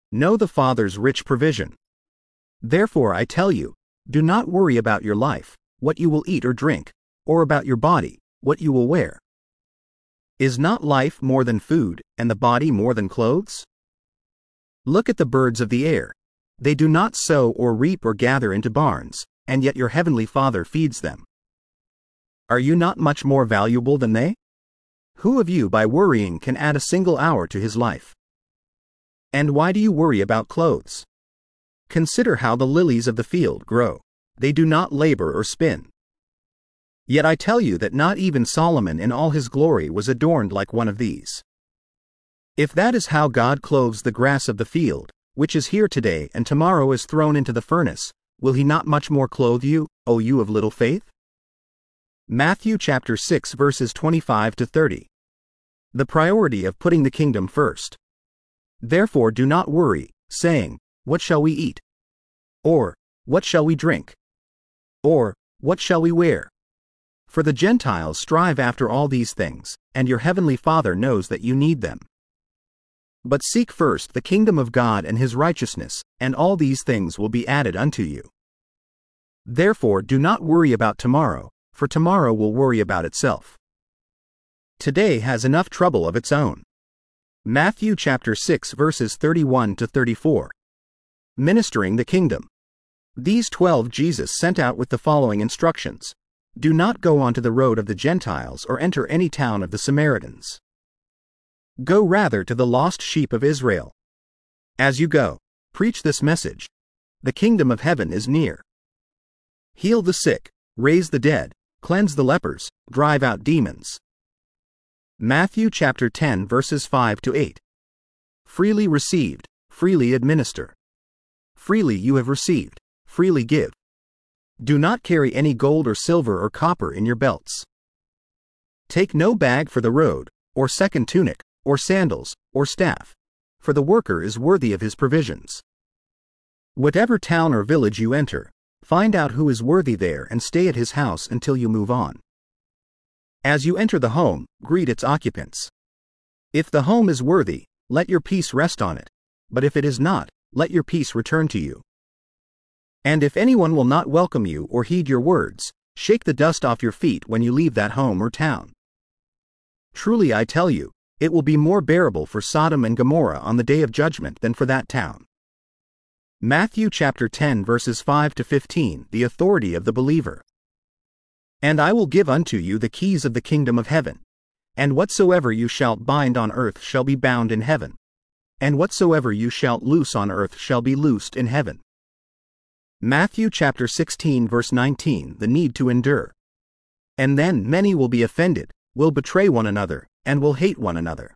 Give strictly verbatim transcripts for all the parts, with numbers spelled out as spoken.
Know the Father's rich provision. Therefore I tell you, do not worry about your life, what you will eat or drink, or about your body, what you will wear. Is not life more than food, and the body more than clothes? Look at the birds of the air. They do not sow or reap or gather into barns, and yet your heavenly Father feeds them. Are you not much more valuable than they? Who of you by worrying can add a single hour to his life? And why do you worry about clothes? Consider how the lilies of the field grow. They do not labor or spin. Yet I tell you that not even Solomon in all his glory was adorned like one of these. If that is how God clothes the grass of the field, which is here today and tomorrow is thrown into the furnace, will he not much more clothe you, O you of little faith? Matthew chapter six verses twenty-five to thirty. The priority of putting the kingdom first. Therefore do not worry, saying, what shall we eat? Or, what shall we drink? Or, what shall we wear? For the Gentiles strive after all these things, and your heavenly Father knows that you need them. But seek first the kingdom of God and his righteousness, and all these things will be added unto you. Therefore do not worry about tomorrow, for tomorrow will worry about itself. Today has enough trouble of its own. Matthew chapter six verses thirty-one to thirty-four. Ministering the kingdom. These twelve Jesus sent out with the following instructions. Do not go onto the road of the Gentiles or enter any town of the Samaritans. Go rather to the lost sheep of Israel. As you go, preach this message. The kingdom of heaven is near. Heal the sick, raise the dead, cleanse the lepers, drive out demons. Matthew chapter ten verses five to eight. Freely received, freely administer. Freely you have received, freely give. Do not carry any gold or silver or copper in your belts. Take no bag for the road, or second tunic, or sandals, or staff, for the worker is worthy of his provisions. Whatever town or village you enter, find out who is worthy there and stay at his house until you move on. As you enter the home, greet its occupants. If the home is worthy, let your peace rest on it, but if it is not, let your peace return to you. And if anyone will not welcome you or heed your words, shake the dust off your feet when you leave that home or town. Truly I tell you, it will be more bearable for Sodom and Gomorrah on the day of judgment than for that town. Matthew chapter ten verses five to fifteen. The authority of the believer. And I will give unto you the keys of the kingdom of heaven. And whatsoever you shalt bind on earth shall be bound in heaven. And whatsoever you shalt loose on earth shall be loosed in heaven. Matthew chapter sixteen verse nineteen. The need to endure. And then many will be offended, will betray one another, and will hate one another.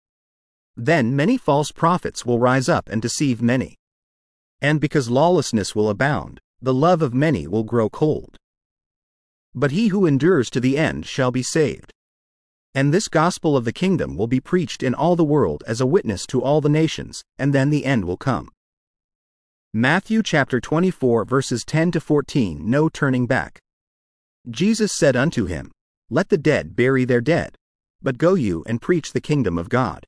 Then many false prophets will rise up and deceive many. And because lawlessness will abound, the love of many will grow cold. But he who endures to the end shall be saved. And this gospel of the kingdom will be preached in all the world as a witness to all the nations, and then the end will come. Matthew chapter twenty-four verses ten to fourteen. No turning back. Jesus said unto him, Let the dead bury their dead, but go you and preach the kingdom of God.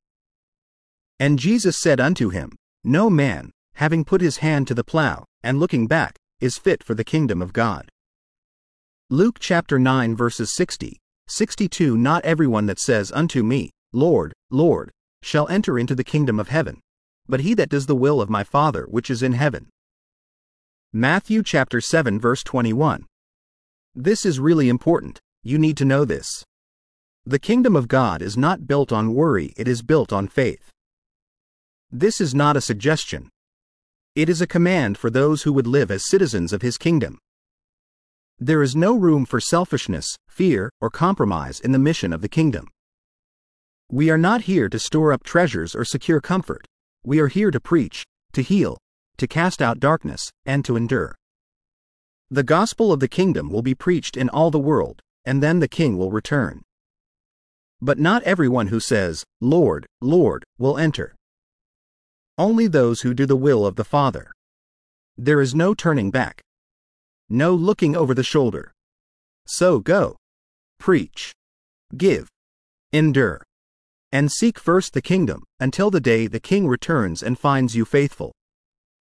And Jesus said unto him, No man, having put his hand to the plow, and looking back, is fit for the kingdom of God. Luke chapter nine verses sixty, sixty-two. Not everyone that says unto me, Lord, Lord, shall enter into the kingdom of heaven, but he that does the will of my Father which is in heaven. Matthew chapter seven verse twenty-one. This is really important. You need to know this. The kingdom of God is not built on worry, it is built on faith. This is not a suggestion. It is a command for those who would live as citizens of his kingdom. There is no room for selfishness, fear, or compromise in the mission of the kingdom. We are not here to store up treasures or secure comfort. We are here to preach, to heal, to cast out darkness, and to endure. The gospel of the kingdom will be preached in all the world, and then the king will return. But not everyone who says, Lord, Lord, will enter. Only those who do the will of the Father. There is no turning back. No looking over the shoulder. So go. Preach. Give. Endure. And seek first the kingdom, until the day the king returns and finds you faithful.